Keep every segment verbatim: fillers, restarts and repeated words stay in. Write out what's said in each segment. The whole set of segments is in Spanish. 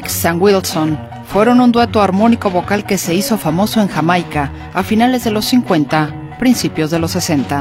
Hicks and Wilson fueron un dueto armónico vocal que se hizo famoso en Jamaica a finales de los cincuenta, principios de los sesenta.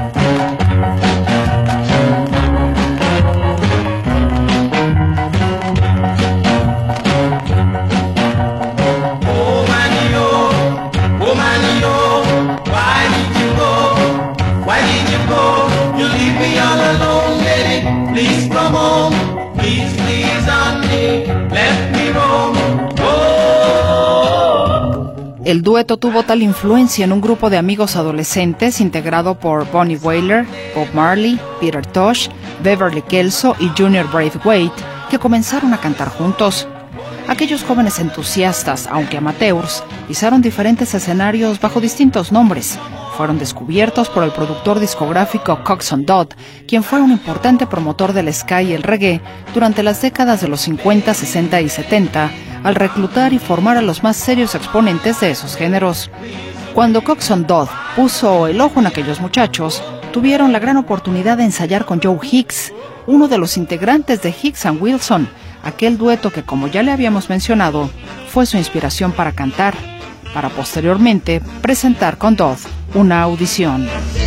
El dueto tuvo tal influencia en un grupo de amigos adolescentes integrado por Bunny Wailer, Bob Marley, Peter Tosh, Beverly Kelso y Junior Braithwaite, que comenzaron a cantar juntos. Aquellos jóvenes entusiastas, aunque amateurs, pisaron diferentes escenarios bajo distintos nombres. Fueron descubiertos por el productor discográfico Coxsone Dodd, quien fue un importante promotor del ska y el reggae durante las décadas de los cincuenta, sesenta y setenta, al reclutar y formar a los más serios exponentes de esos géneros. Cuando Coxsone Dodd puso el ojo en aquellos muchachos, tuvieron la gran oportunidad de ensayar con Joe Hicks, uno de los integrantes de Hicks and Wilson, aquel dueto que, como ya le habíamos mencionado, fue su inspiración para cantar, para posteriormente presentar con Dodd una audición.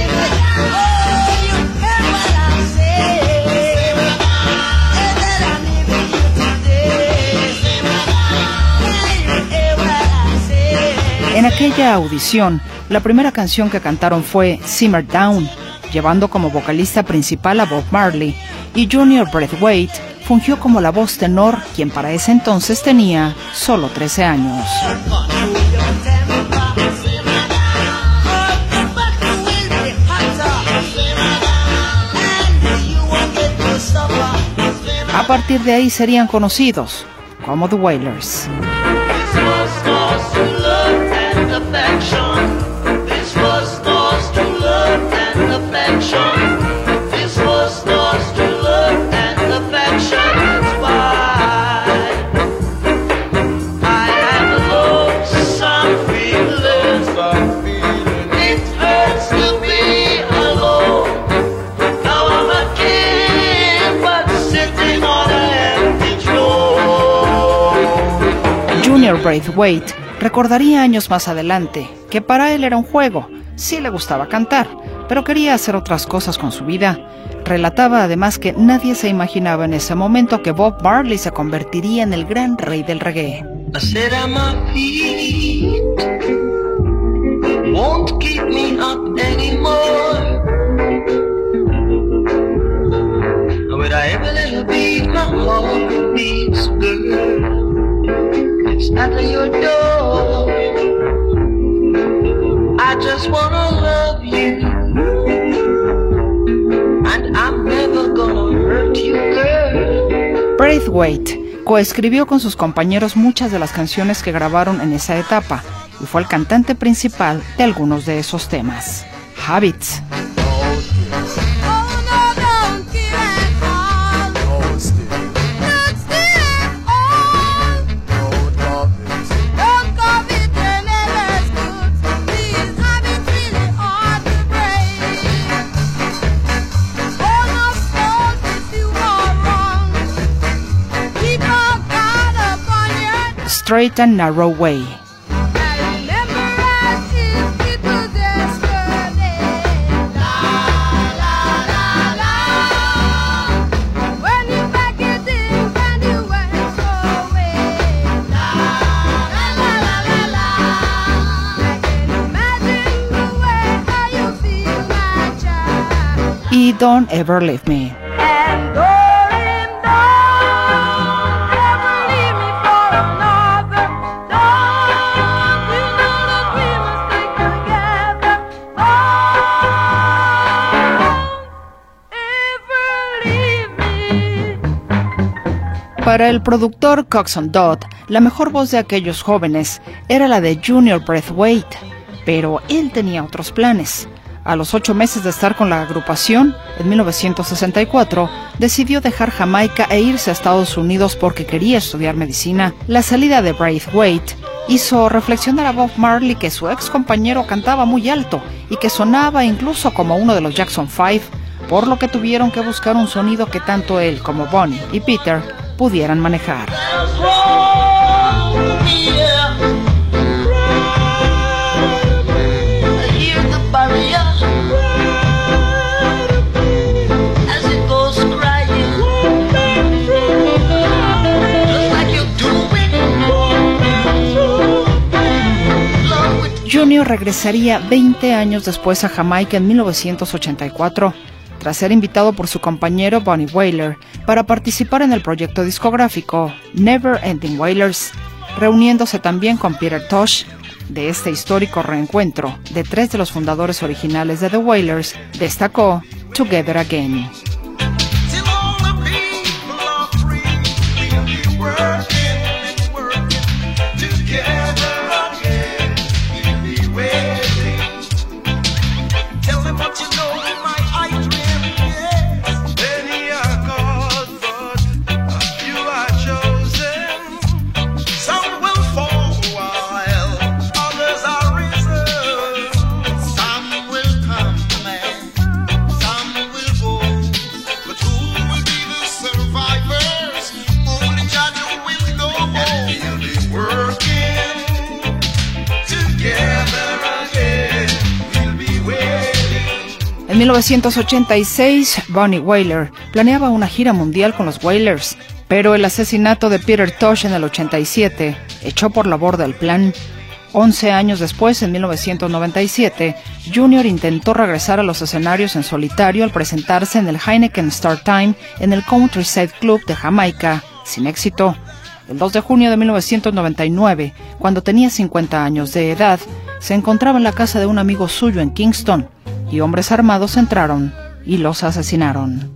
En aquella audición, la primera canción que cantaron fue Simmer Down, llevando como vocalista principal a Bob Marley, y Junior Braithwaite fungió como la voz tenor, quien para ese entonces tenía solo trece años. A partir de ahí serían conocidos como The Wailers. Junior Braithwaite recordaría años más adelante que para él era un juego. Sí le gustaba cantar, pero quería hacer otras cosas con su vida. Relataba además que nadie se imaginaba en ese momento que Bob Marley se convertiría en el gran rey del reggae. At your door, I just wanna love you, and I'm never gonna hurt you, girl. Braithwaite coescribió con sus compañeros muchas de las canciones que grabaron en esa etapa y fue el cantante principal de algunos de esos temas. Habits. Straight and Narrow Way. Y Don't Ever Leave Me. Para el productor Coxsone Dodd, la mejor voz de aquellos jóvenes era la de Junior Braithwaite, pero él tenía otros planes. A los ocho meses de estar con la agrupación, en mil novecientos sesenta y cuatro, decidió dejar Jamaica e irse a Estados Unidos porque quería estudiar medicina. La salida de Braithwaite hizo reflexionar a Bob Marley que su ex compañero cantaba muy alto y que sonaba incluso como uno de los Jackson Five, por lo que tuvieron que buscar un sonido que tanto él como Bunny y Peter pudieran manejar. regresaría veinte años después a Jamaica en mil novecientos ochenta y cuatro, tras ser invitado por su compañero Bunny Wailer para participar en el proyecto discográfico Never Ending Wailers, reuniéndose también con Peter Tosh. De este histórico reencuentro de tres de los fundadores originales de The Wailers, destacó Together Again. En mil novecientos ochenta y seis, Bunny Wailer planeaba una gira mundial con los Wailers, pero el asesinato de Peter Tosh en el ochenta y siete echó por la borda el plan. Once años después, en mil novecientos noventa y siete, Junior intentó regresar a los escenarios en solitario al presentarse en el Heineken Star Time en el Countryside Club de Jamaica, sin éxito. El dos de junio de mil novecientos noventa y nueve, cuando tenía cincuenta años de edad, se encontraba en la casa de un amigo suyo en Kingston, y hombres armados entraron y los asesinaron.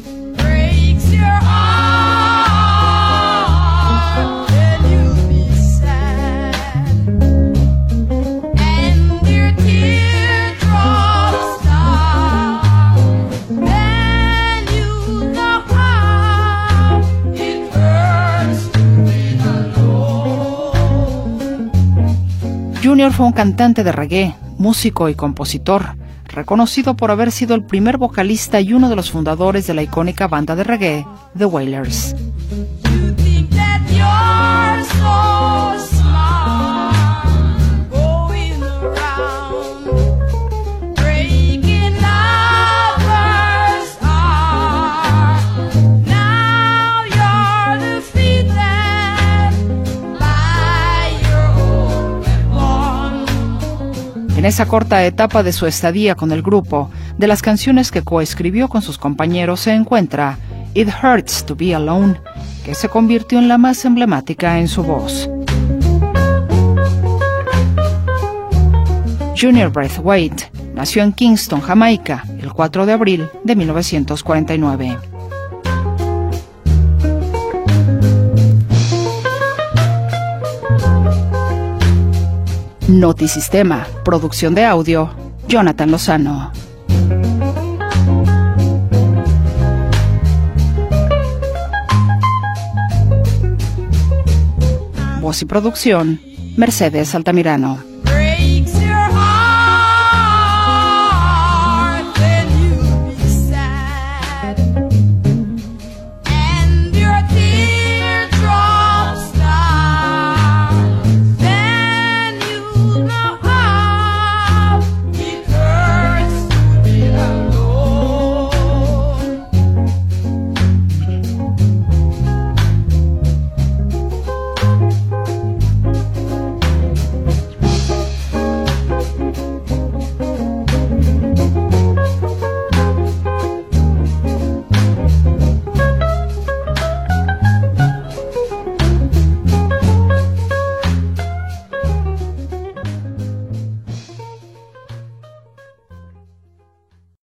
Junior fue un cantante de reggae, músico y compositor, reconocido por haber sido el primer vocalista y uno de los fundadores de la icónica banda de reggae, The Wailers. En esa corta etapa de su estadía con el grupo, de las canciones que coescribió con sus compañeros se encuentra It Hurts to Be Alone, que se convirtió en la más emblemática en su voz. Junior Braithwaite nació en Kingston, Jamaica, el cuatro de abril de mil novecientos cuarenta y nueve. Notisistema, producción de audio, Jonathan Lozano. Voz y producción, Mercedes Altamirano.